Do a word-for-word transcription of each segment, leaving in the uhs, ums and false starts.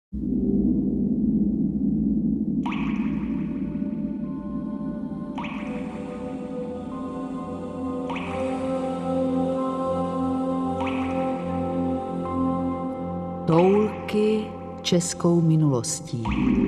Toulky českou minulostí.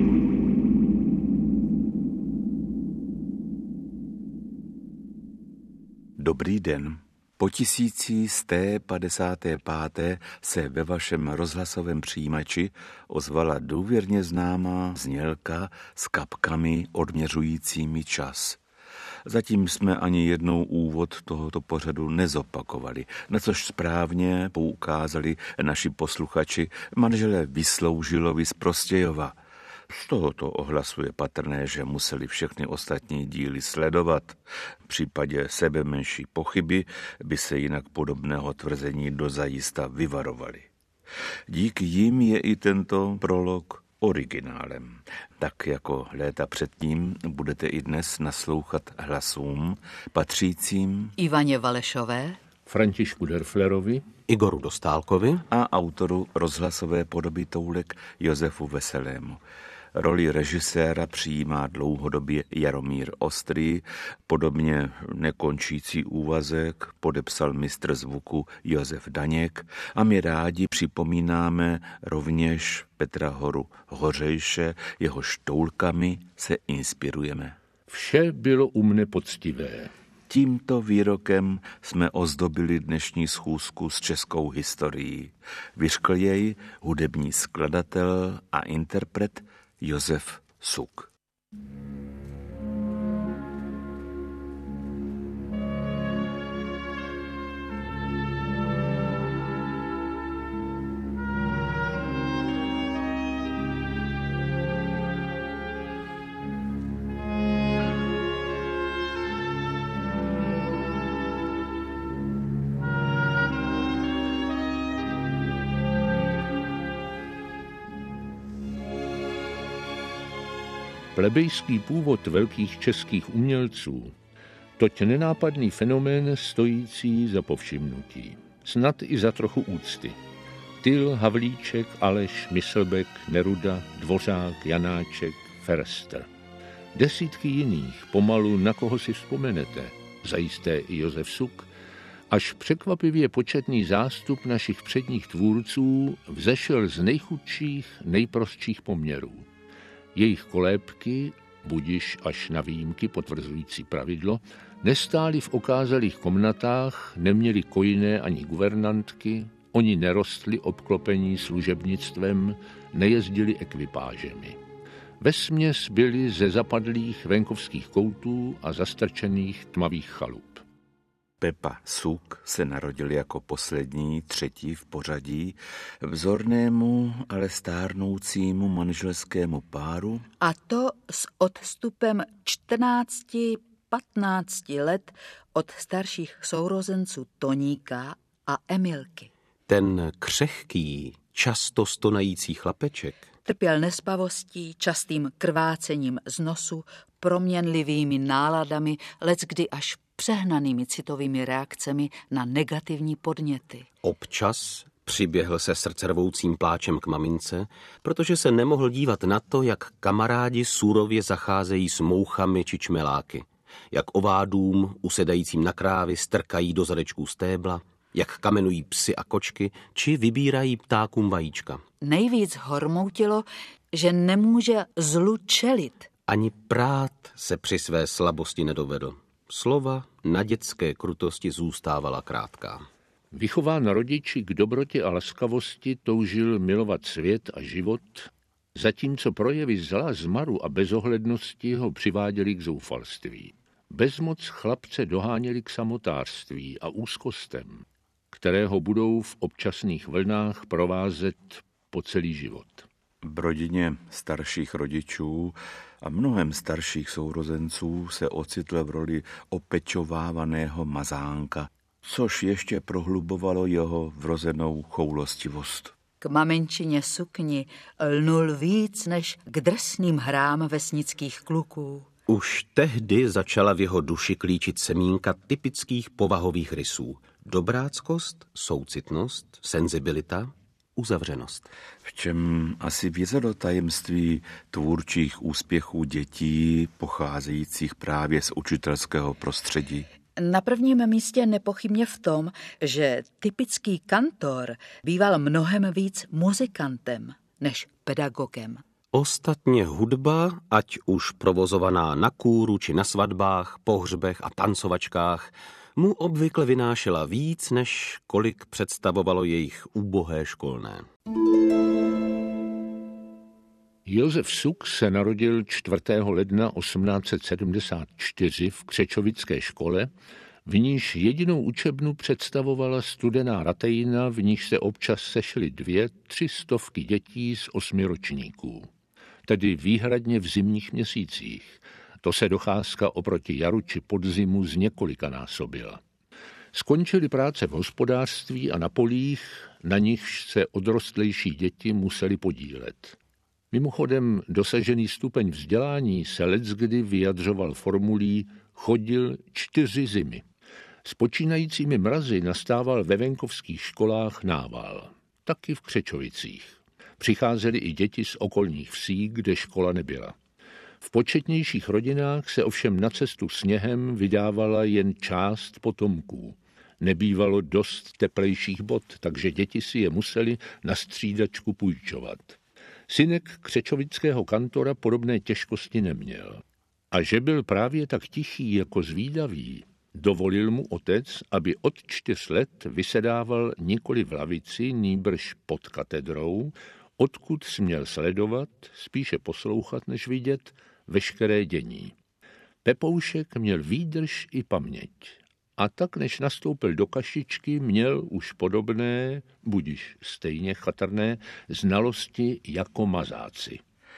Dobrý den. Po tisící sté padesáté páté se ve vašem rozhlasovém přijímači ozvala důvěrně známá znělka s kapkami odměřujícími čas. Zatím jsme ani jednou úvod tohoto pořadu nezopakovali, na což správně poukázali naši posluchači manželé Vysloužilovi z Prostějova. Z tohoto ohlasu je patrné, že museli všechny ostatní díly sledovat. V případě sebe menší pochyby by se jinak podobného tvrzení dozajista vyvarovali. Díky jim je i tento prolog originálem. Tak jako léta předtím budete i dnes naslouchat hlasům patřícím Ivaně Valešové, Františku Derflerovi, Igoru Dostálkovi a autoru rozhlasové podoby Toulek Josefu Veselému. Roli režiséra přijímá dlouhodobě Jaromír Ostrý, podobně nekončící úvazek podepsal mistr zvuku Josef Daněk a my rádi připomínáme rovněž Petra Horu Hořejše, jehož toulkami se inspirujeme. Vše bylo u mne poctivé. Tímto výrokem jsme ozdobili dnešní schůzku s českou historií. Vyřkl jej hudební skladatel a interpret Josef Suk. Plebejský původ velkých českých umělců, toť nenápadný fenomén stojící za povšimnutí. Snad i za trochu úcty. Tyl, Havlíček, Aleš, Myslbek, Neruda, Dvořák, Janáček, Ferster. Desítky jiných, pomalu na koho si vzpomenete, zajisté i Josef Suk, až překvapivě početný zástup našich předních tvůrců vzešel z nejchudších, nejprostších poměrů. Jejich kolébky, budiž až na výjimky potvrzující pravidlo, nestály v okázalých komnatách, neměli kojné ani guvernantky, oni nerostli obklopení služebnictvem, nejezdili ekvipážemi. Vesměs byli ze zapadlých venkovských koutů a zastrčených tmavých chalup. Pepa Suk se narodil jako poslední, třetí v pořadí, vzornému, ale stárnoucímu manželskému páru. a to s odstupem čtrnácti patnácti let od starších sourozenců Toníka a Emilky. Ten křehký, často stonající chlapeček Trpěl nespavostí, častým krvácením z nosu, proměnlivými náladami, leckdy až přehnanými citovými reakcemi na negativní podněty. občas přiběhl se srdcervoucím pláčem k mamince, protože se nemohl dívat na to, jak kamarádi surově zacházejí s mouchami či čmeláky, jak ovádům usedajícím na krávy strkají do zadečků stébla, jak kamenují psy a kočky, či vybírají ptákům vajíčka. Nejvíc hormoutilo, že nemůže zlu čelit. Ani prát se při své slabosti nedovedl. Slova na dětské krutosti zůstávala krátká. Vychován rodiči k dobrotě a laskavosti toužil milovat svět a život, zatímco projevy zla, zmaru a bezohlednosti ho přiváděli k zoufalství. Bezmoc chlapce doháněli k samotářství a úzkostem, které ho budou v občasných vlnách provázet po celý život. V rodině starších rodičů a mnohem starších sourozenců se ocitl v roli opečovávaného mazánka, což ještě prohlubovalo jeho vrozenou choulostivost. K maminčině sukni lnul víc než k drsným hrám vesnických kluků. Už tehdy začala v jeho duši klíčit semínka typických povahových rysů. Dobráckost, soucitnost, senzibilita, uzavřenost. V čem asi vězelo tajemství tvůrčích úspěchů dětí pocházejících právě z učitelského prostředí? Na prvním místě nepochybně v tom, že typický kantor býval mnohem víc muzikantem než pedagogem. Ostatně hudba, ať už provozovaná na kůru či na svatbách, pohřbech a tancovačkách, mu obvykle vynášela víc, než kolik představovalo jejich úbohé školné. Josef Suk se narodil čtvrtého ledna osmnáct set sedmdesát čtyři v Křečovické škole, v níž jedinou učebnu představovala studená ratejna, v níž se občas sešly dvě, tři stovky dětí z osmi ročníků. Tedy výhradně v zimních měsících. To se docházka oproti jaru či podzimu z několika násobila. Skončily práce v hospodářství a na polích, na nichž se odrostlejší děti museli podílet. Mimochodem dosažený stupeň vzdělání se leckdy vyjadřoval formulí chodil čtyři zimy. S počínajícími mrazy nastával ve venkovských školách nával. Taky v Křečovicích. Přicházely i děti z okolních vsí, kde škola nebyla. V početnějších rodinách se ovšem na cestu sněhem vydávala jen část potomků. Nebývalo dost teplejších bod, takže děti si je museli na střídačku půjčovat. Synek křečovického kantora podobné těžkosti neměl. A že byl právě tak tichý jako zvídavý, dovolil mu otec, aby od čtyř let vysedával nikoli v lavici, nýbrž pod katedrou, odkud směl sledovat, spíše poslouchat než vidět, veškeré dění. Pepoušek měl výdrž i paměť. A tak, než nastoupil do kašičky, měl už podobné, budiž stejně chatrné, znalosti jako mazáci.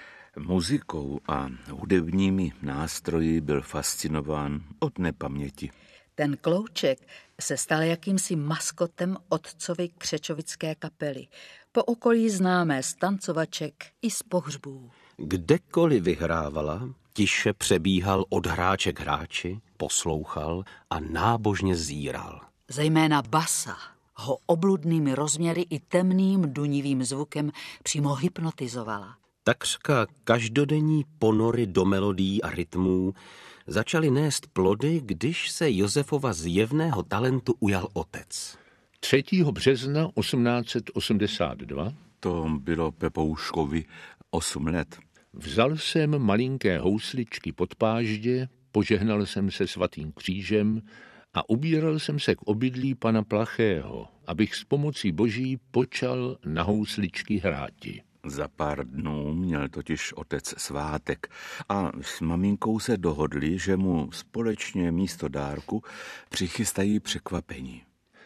Muzikou a hudebními nástroji byl fascinován od nepaměti. Ten klouček se stal jakýmsi maskotem otcovy křečovické kapely. Po okolí známé z tancovaček i z pohřbů. Kdekoliv vyhrávala, tiše přebíhal od hráče k hráči, poslouchal a nábožně zíral. Zejména basa ho obludnými rozměry i temným dunivým zvukem přímo hypnotizovala. Takřka každodenní ponory do melodií a rytmů začaly nést plody, když se Josefova zjevného talentu ujal otec. třetího března osmnáct set osmdesát dva To bylo Pepouškovi osm let. Vzal jsem malinké housličky pod páždě, požehnal jsem se svatým křížem a ubíral jsem se k obydlí pana Plachého, abych s pomocí boží počal na housličky hráti. Za pár dnů měl totiž otec svátek a s maminkou se dohodli, že mu společně místo dárku přichystají překvapení.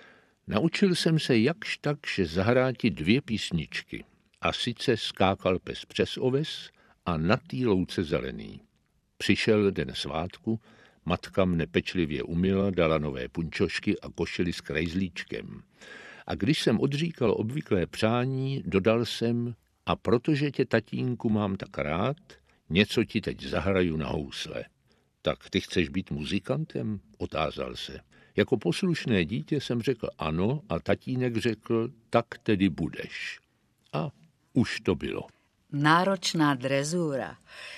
Naučil jsem se jakž takž zahráti dvě písničky, a sice Skákal pes přes oves a Na tý louce zelený. Přišel den svátku, matka mne pečlivě umyla, dala nové punčošky a košili s krejzlíčkem. A když jsem odříkal obvyklé přání, dodal jsem: a protože tě, tatínku, mám tak rád, něco ti teď zahraju na housle. Tak ty chceš být muzikantem? Otázal se. Jako poslušné dítě jsem řekl ano a tatínek řekl, tak tedy budeš. A už to bylo. Náročná drezura.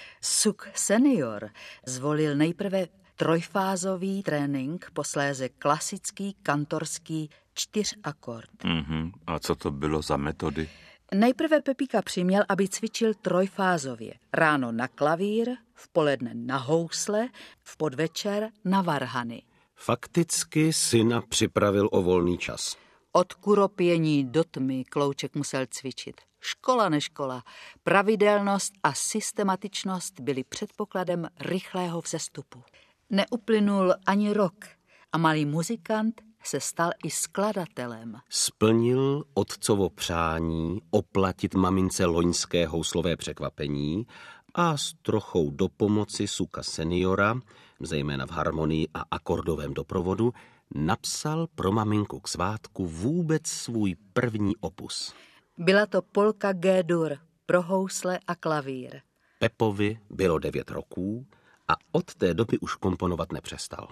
Suk senior zvolil nejprve trojfázový trénink, posléze klasický kantorský čtyřakord. Mm-hmm. A co to bylo za metody? Nejprve Pepíka přiměl, aby cvičil trojfázově. Ráno na klavír, v poledne na housle, v podvečer na varhany. Fakticky syna připravil o volný čas. Od kuropění do tmy klouček musel cvičit. Škola neškola, pravidelnost a systematičnost byly předpokladem rychlého vzestupu. Neuplynul ani rok a malý muzikant se stal i skladatelem. Splnil otcovo přání oplatit mamince loňské houslové překvapení a s trochou dopomoci Suka seniora, zejména v harmonii a akordovém doprovodu, napsal pro maminku k svátku vůbec svůj první opus. Byla to polka G-dur pro housle a klavír. Pepovi bylo devět roků a od té doby už komponovat nepřestal.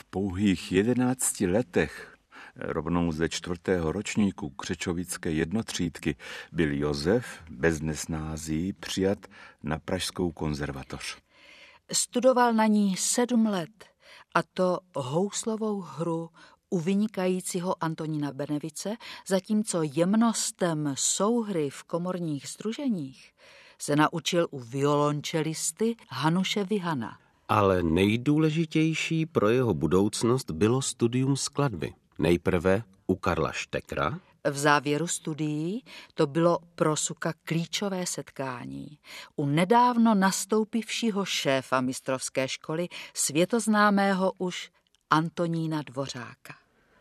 pouhých jedenácti letech, rovnou ze čtvrtého ročníku křečovické jednotřídky, byl Josef bez nesnází přijat na pražskou konzervatoř. Studoval na ní sedm let, a to houslovou hru u vynikajícího Antonína Benevice, zatímco jemnostem souhry v komorních sdruženích se naučil u violončelisty Hanuše Vihana. Ale nejdůležitější pro jeho budoucnost bylo studium skladby. Nejprve u Karla Štekra. V závěru studií to bylo pro Suka klíčové setkání u nedávno nastoupivšího šéfa mistrovské školy, světoznámého už Antonína Dvořáka.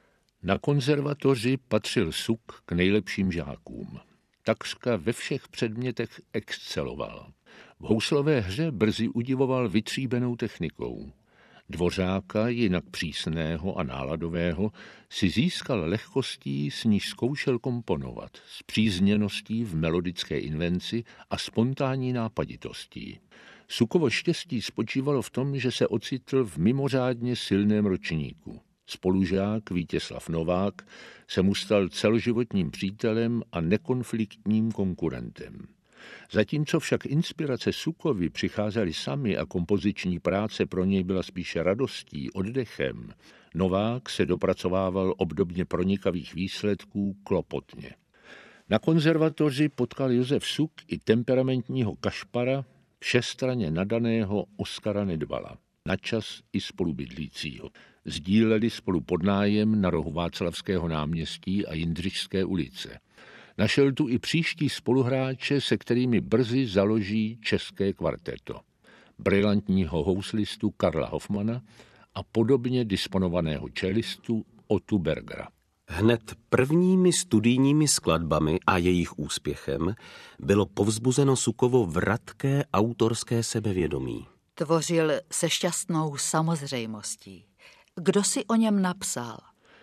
Na konzervatoři patřil Suk k nejlepším žákům. Takřka ve všech předmětech exceloval. V houslové hře brzy udivoval vytříbenou technikou. Dvořáka, jinak přísného a náladového, si získal lehkostí, s níž zkoušel komponovat, s přízněností v melodické invenci a spontánní nápaditostí. Sukovo štěstí spočívalo v tom, že se ocitl v mimořádně silném ročníku. Spolužák Vítězslav Novák se mu stal celoživotním přítelem a nekonfliktním konkurentem. Zatímco však inspirace Sukovi přicházely sami a kompoziční práce pro něj byla spíše radostí, oddechem, Novák se dopracovával obdobně pronikavých výsledků klopotně. Na konzervatoři potkal Josef Suk i temperamentního kašpara, všestranně nadaného Oskara Nedbala, načas i spolubydlícího. Sdíleli spolu podnájem na rohu Václavského náměstí a Jindřišské ulice. Našel tu i příští spoluhráče, se kterými brzy založí české kvarteto. Brilantního houslistu Karla Hofmana a podobně disponovaného čelistu Otu Bergera. Hned prvními studijními skladbami a jejich úspěchem bylo povzbuzeno Sukovo vratké autorské sebevědomí. Tvořil se šťastnou samozřejmostí. Kdo si o něm napsal?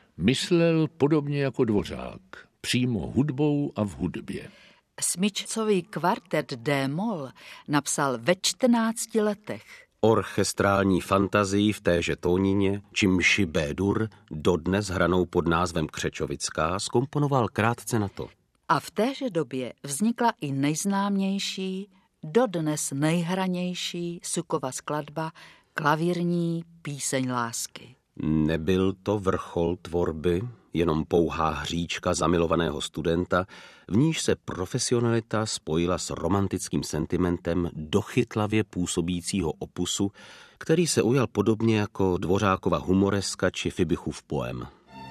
Myslel podobně jako Dvořák, přímo hudbou a v hudbě. Smyčcový kvartet D-moll napsal ve čtrnácti letech. Orchestrální fantazii v téže tónině, čímž B-dur, dodnes hranou pod názvem Křečovická, zkomponoval krátce na to. A v téže době vznikla i nejznámější, dodnes nejhranější Sukova skladba Klavírní píseň lásky. Nebyl to vrchol tvorby, jenom pouhá hříčka zamilovaného studenta, v níž se profesionalita spojila s romantickým sentimentem dochytlavě působícího opusu, který se ujal podobně jako Dvořákova humoreska či Fibichův poem.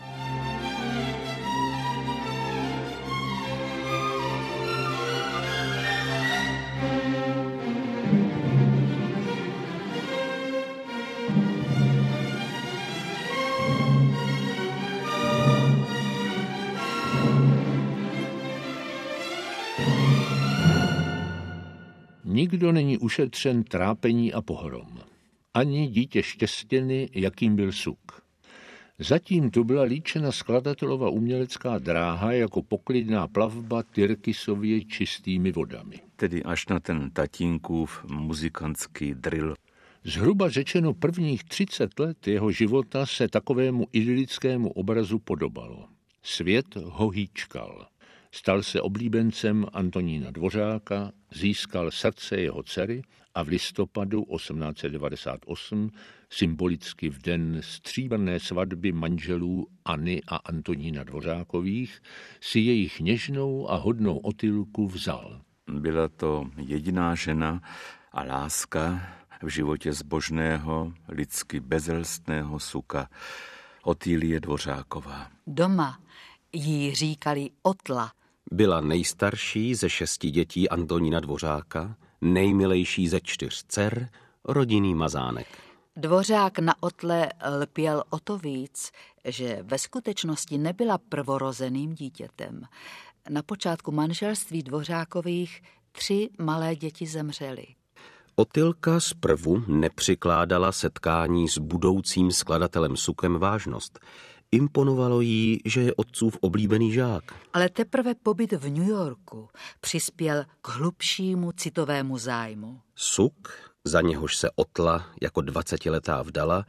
Nikdo není ušetřen trápení a pohrom. Ani dítě štěstěny, jakým byl Suk. Zatím tu byla líčena skladatelova umělecká dráha jako poklidná plavba Tyrkisově čistými vodami. Tedy až na ten tatínkův muzikantský drill. Zhruba řečeno prvních třicet let jeho života se takovému idylickému obrazu podobalo. Svět ho hýčkal. Stal se oblíbencem Antonína Dvořáka, získal srdce jeho dcery a v listopadu osmnáct set devadesát osm, symbolicky v den stříbrné svatby manželů Anny a Antonína Dvořákových, si jejich něžnou a hodnou Otylku vzal. Byla to jediná žena a láska v životě zbožného, lidsky bezelstného Suka, Otýlie Dvořáková. Doma jí říkali Otla. Byla nejstarší ze šesti dětí Antonína Dvořáka, nejmilejší ze čtyř dcer, rodinný mazánek. Dvořák na Otle lpěl o to víc, že ve skutečnosti nebyla prvorozeným dítětem. Na počátku manželství Dvořákových tři malé děti zemřely. Otylka zprvu nepřikládala setkání s budoucím skladatelem Sukem vážnost. Imponovalo jí, že je otcův oblíbený žák. Ale teprve pobyt v New Yorku přispěl k hlubšímu citovému zájmu. Suk, za něhož se Otla jako dvacetiletá vdala,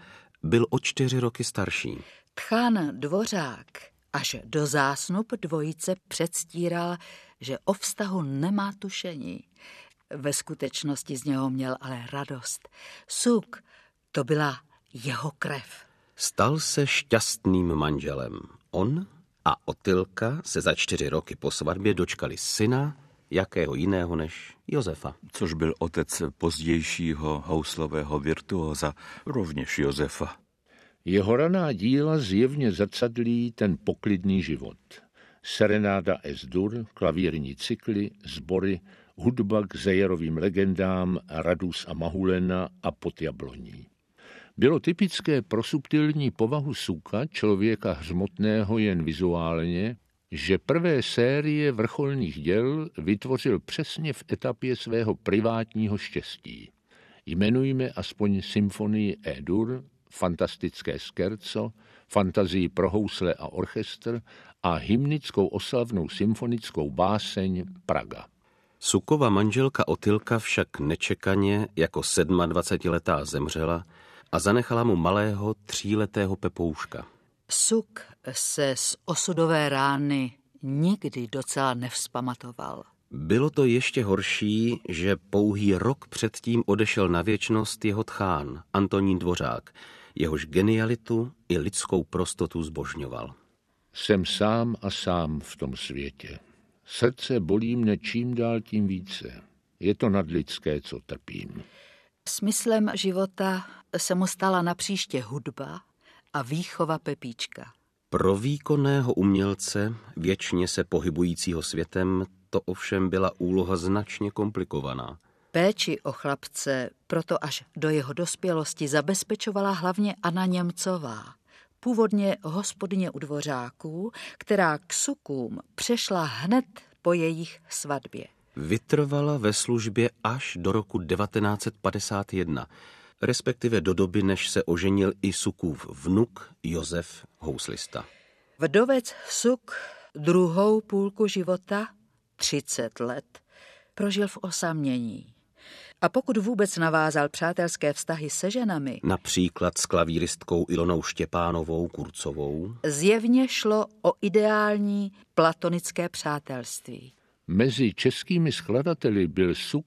byl o čtyři roky starší. Tchán Dvořák až do zásnub dvojice předstíral, že o vztahu nemá tušení. Ve skutečnosti z něho měl ale radost. Suk, to byla jeho krev. Stal se šťastným manželem. On a Otylka se za čtyři roky po svatbě dočkali syna, jakého jiného než Josefa. Což byl otec pozdějšího houslového virtuóza, rovněž Josefa. Jeho raná díla zjevně zrcadlí ten poklidný život. Serenáda Es-Dur, klavírní cykly, sbory, hudba k Zejerovým legendám Radus a Mahulena a Pod jabloní. Bylo typické pro subtilní povahu Suka, člověka hřmotného jen vizuálně, že prvé série vrcholných děl vytvořil přesně v etapě svého privátního štěstí. Jmenujme aspoň symfonii E-dur, fantastické skerco, fantazii pro housle a orchestr a hymnickou oslavnou symfonickou báseň Praga. Sukova manželka Otylka však nečekaně jako sedmadvacetiletá zemřela a zanechala mu malého tříletého Pepouška. Suk se z osudové rány nikdy docela nevzpamatoval. Bylo to ještě horší, že pouhý rok předtím odešel na věčnost jeho tchán, Antonín Dvořák, jehož genialitu i lidskou prostotu zbožňoval. Jsem sám a sám v tom světě. Srdce bolí mne čím dál tím více. Je to nadlidské, co trpím. Smyslem života se mu stala napříště hudba a výchova Pepíčka. Pro výkonného umělce, věčně se pohybujícího světem, to ovšem byla úloha značně komplikovaná. Péči o chlapce proto až do jeho dospělosti zabezpečovala hlavně Anna Němcová, původně hospodyně u Dvořáků, která k Sukům přešla hned po jejich svatbě. Vytrvala ve službě až do roku devatenáct set padesát jedna, respektive do doby, než se oženil i Sukův vnuk Josef Houslista. Vdovec Suk druhou půlku života, třicet let, prožil v osamění. A pokud vůbec navázal přátelské vztahy se ženami, například s klavíristkou Ilonou Štěpánovou Kurcovou, zjevně šlo o ideální platonické přátelství. Mezi českými skladateli byl Suk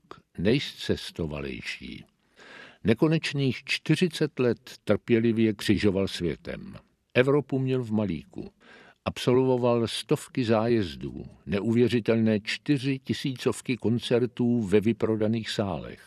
nejcestovalejší. Nekonečných čtyřicet let trpělivě křižoval světem. Evropu měl v malíku. Absolvoval stovky zájezdů, neuvěřitelné čtyři tisícovky koncertů ve vyprodaných sálech.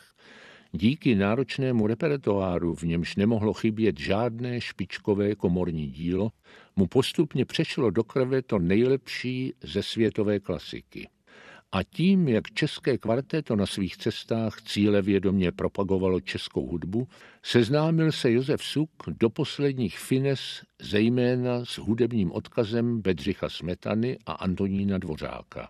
Díky náročnému repertoáru, v němž nemohlo chybět žádné špičkové komorní dílo, mu postupně přešlo do krve to nejlepší ze světové klasiky. A tím, jak české kvarteto na svých cestách cílevědomě propagovalo českou hudbu, seznámil se Josef Suk do posledních fines zejména s hudebním odkazem Bedřicha Smetany a Antonína Dvořáka.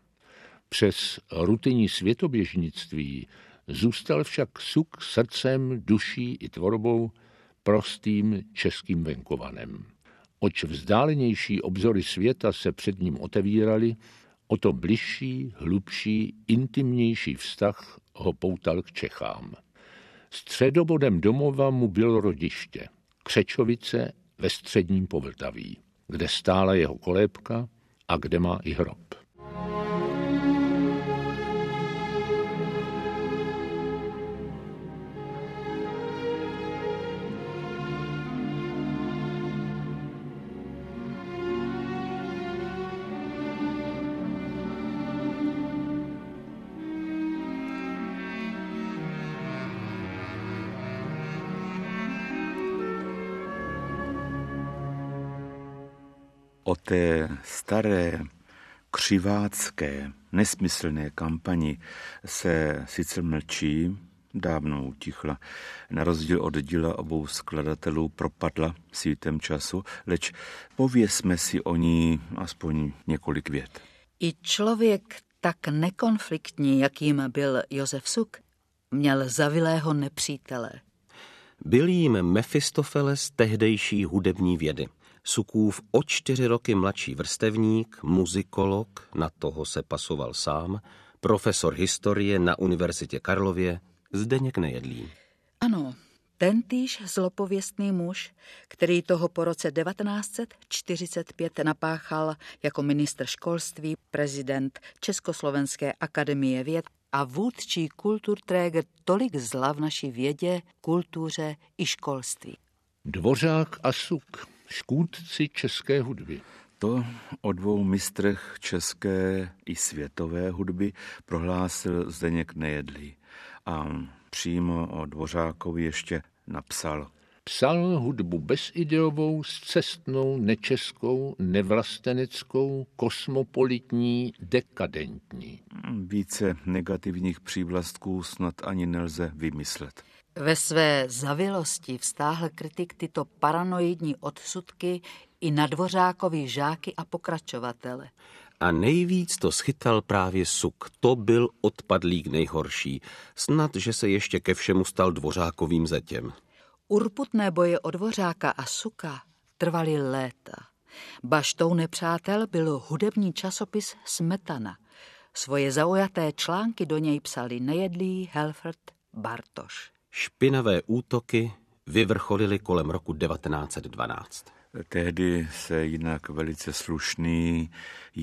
Přes rutinní světoběžnictví zůstal však Suk srdcem, duší i tvorbou prostým českým venkovanem. Oč vzdálenější obzory světa se před ním otevíraly, o to bližší, hlubší, intimnější vztah ho poutal k Čechám. Středobodem domova mu bylo rodiště, Křečovice ve středním Povltaví, kde stála jeho kolébka a kde má i hrob. O té staré, křivácké, nesmyslné kampani se sice mlčí, dávno utichla, na rozdíl od díla obou skladatelů propadla sítem času, leč pověsme si o ní aspoň několik vět. I člověk tak nekonfliktní, jakým byl Josef Suk, měl zavilého nepřítele. Byl jím Mefistofeles tehdejší hudební vědy. Sukův o čtyři roky mladší vrstevník, muzikolog, na toho se pasoval sám, profesor historie na Univerzitě Karlově, Zdeněk Nejedlý. Ano, Tentýž zlopověstný muž, který toho po roce devatenáct set čtyřicet pět napáchal jako ministr školství, prezident Československé akademie věd a vůdčí kulturträger tolik zla v naší vědě, kultuře i školství. Dvořák a Suk, škůdci české hudby. To o dvou mistrech české i světové hudby prohlásil Zdeněk Nejedlý a přímo o Dvořákovi ještě napsal. Psal hudbu bezideovou, scestnou, nečeskou, nevlasteneckou, kosmopolitní, dekadentní. Více negativních přívlastků snad ani nelze vymyslet. Ve své zavilosti vztáhl kritik tyto paranoidní odsudky i na Dvořákovi žáky a pokračovatele. A nejvíc to schytal právě Suk. To byl odpadlík nejhorší. Snad, že se ještě ke všemu stal Dvořákovým zetěm. Urputné boje o Dvořáka a Suka trvaly léta. Baštou nepřátel byl hudební časopis Smetana. Svoje zaujaté články do něj psali Nejedlý, Helfert, Bartoš. Špinavé útoky vyvrcholily kolem roku devatenáct set dvanáct. Tehdy se jinak velice slušný,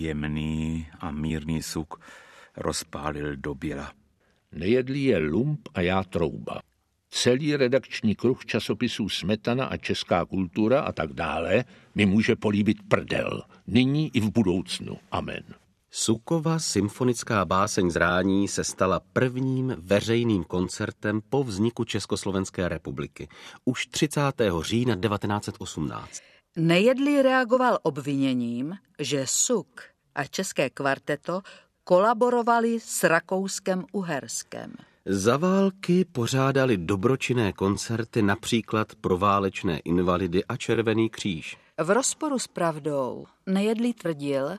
jemný a mírný Suk rozpálil do běla. Nejedlý je lump a já trouba. Celý redakční kruh časopisů Smetana a Česká kultura a tak dále mi může políbit prdel. Nyní i v budoucnu. Amen. Sukova symfonická báseň Zrání se stala prvním veřejným koncertem po vzniku Československé republiky. Už třicátého října devatenáct set osmnáct. Nejedlý reagoval obviněním, že Suk a české kvarteto kolaborovali s Rakouskem-Uherskem. Za války pořádali dobročinné koncerty například pro válečné invalidy a Červený kříž. V rozporu s pravdou Nejedlý tvrdil,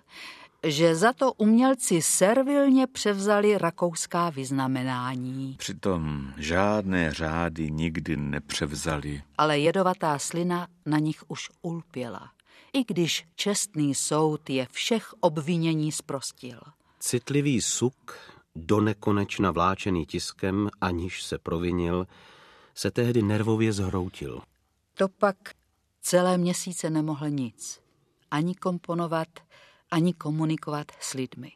že za to umělci servilně převzali rakouská vyznamenání. Přitom žádné řády nikdy nepřevzali. Ale jedovatá slina na nich už ulpěla, i když čestný soud je všech obvinění zprostil. Citlivý Suk, donekonečna vláčený tiskem, aniž se provinil, se tehdy nervově zhroutil. To pak celé měsíce nemohl nic. Ani komponovat, ani komunikovat s lidmi.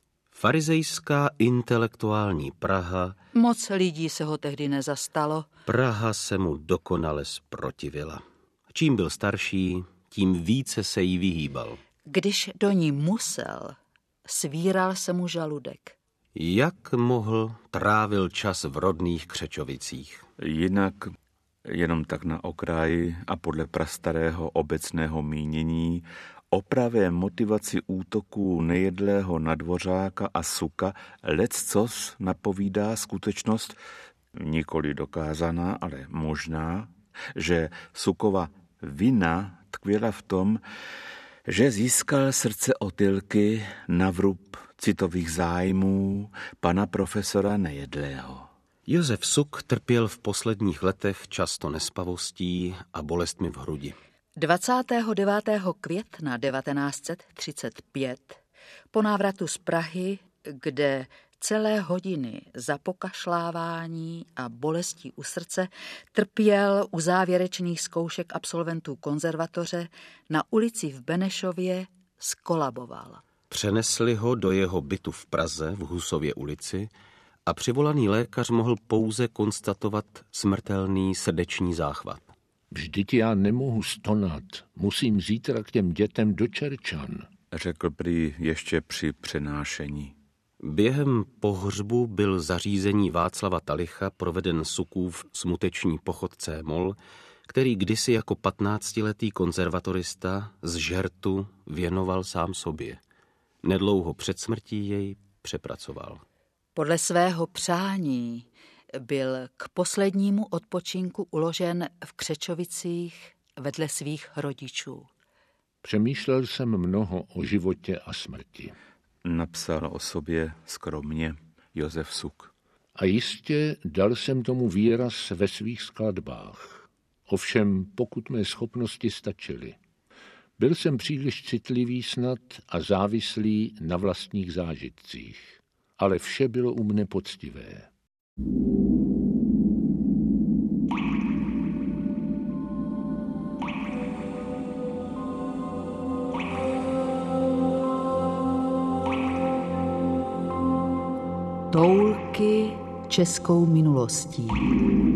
Farizejská intelektuální Praha. Moc lidí se ho tehdy nezastalo. Praha se mu dokonale zprotivila. Čím byl starší, tím více se jí vyhýbal. Když do ní musel, svíral se mu žaludek. Jak mohl, trávil čas v rodných Křečovicích. Jinak jenom tak na okraji a podle prastarého obecného mínění o pravé motivaci útoků Nejedlého na Dvořáka a Suka leccos napovídá skutečnost, nikoli dokázaná, ale možná, že Sukova vina tkvěla v tom, že získal srdce Otylky na vrub citových zájmů pana profesora Nejedlého. Josef Suk trpěl v posledních letech často nespavostí a bolestmi v hrudi. dvacátého devátého května devatenáct set třicet pět po návratu z Prahy, kde celé hodiny za pokašlávání a bolestí u srdce trpěl u závěrečných zkoušek absolventů konzervatoře, na ulici v Benešově skolaboval. Přenesli ho do jeho bytu v Praze v Husově ulici a přivolaný lékař mohl pouze konstatovat smrtelný srdeční záchvat. Vždyť já nemohu stonat, musím zítra k těm dětem do Čerčan, řekl prý ještě při přenášení. Během pohřbu byl zařízení Václava Talicha proveden Sukův smuteční pochod C-moll, který kdysi jako patnáctiletý konzervatorista z žertu věnoval sám sobě. Nedlouho před smrtí jej přepracoval. Podle svého přání byl k poslednímu odpočinku uložen v Křečovicích vedle svých rodičů. Přemýšlel jsem mnoho o životě a smrti. Napsal o sobě skromně Josef Suk. A jistě dal jsem tomu výraz ve svých skladbách. Ovšem, pokud mé schopnosti stačily. Byl jsem příliš citlivý snad a závislý na vlastních zážitcích. Ale vše bylo u mne poctivé. toulky českou minulostí.